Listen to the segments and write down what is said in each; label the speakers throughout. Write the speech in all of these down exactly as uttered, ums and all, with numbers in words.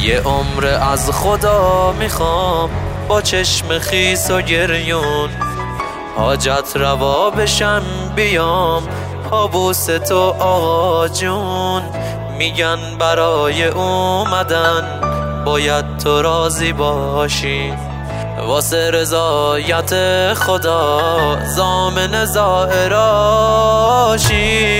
Speaker 1: یه عمر از خدا میخوام با چشم خیس و گریون حاجت روا بشم بیام پابوس تو آقا جون. میگن برای اومدن باید تو راضی باشی، واسه رضایت خدا ضامن زائراشی.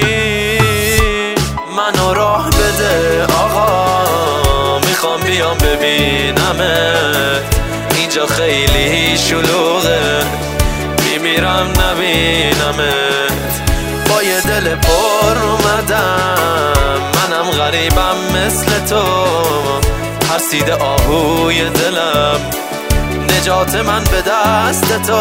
Speaker 1: منو راه بده آقا، میخوام بیام ببینمت، اینجا خیلی شلوغه میمیرم نبینمت. با یه دل پر اومدم، منم غریبم مثل تو، ترسیده آهوی دلم، نجات من به دست تو.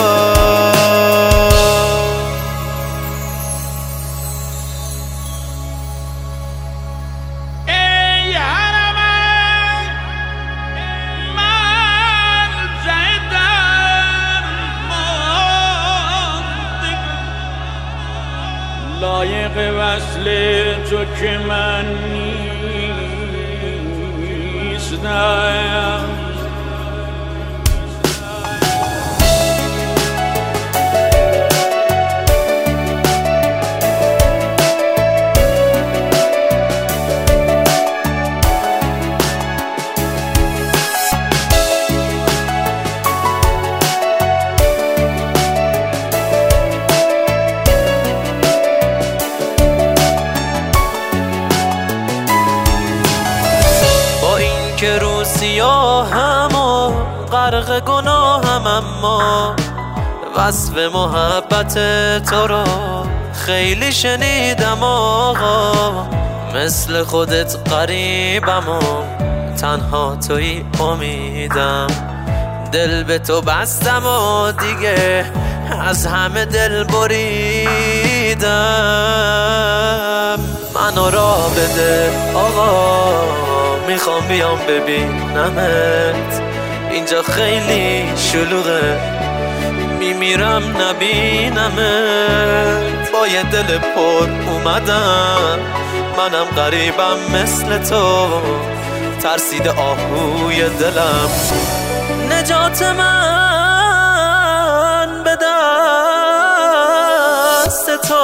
Speaker 2: لایق وصل تو که من نیستم،
Speaker 1: که رو سیاهم و غرق گناهم، اما وصف محبت تو رو خیلی شنیدم آقا. مثل خودت غریبم و تنها توی امیدم، دل به تو بستم و دیگه از همه دل بریدم. منو راه بده آقا، میخوام بیام ببینمت، اینجا خیلی شلوغه میمیرم نبینمت. با یه دل پر اومدم، منم غریبم مثل تو، ترسیده آهوی دلم، نجات من به دست تو.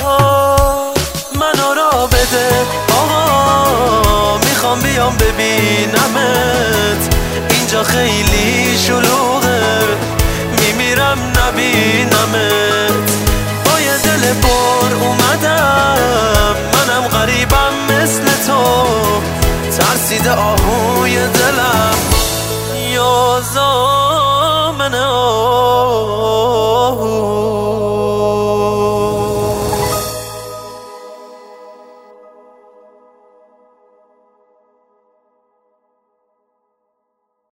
Speaker 1: منو راه بده آقا، میخوام بیام ببینمت، اینجا خیلی شلوغه میمیرم نبینمت. با یه دل پر اومدم، منم غریبم مثل تو، ترسیده آهوی دلم، یا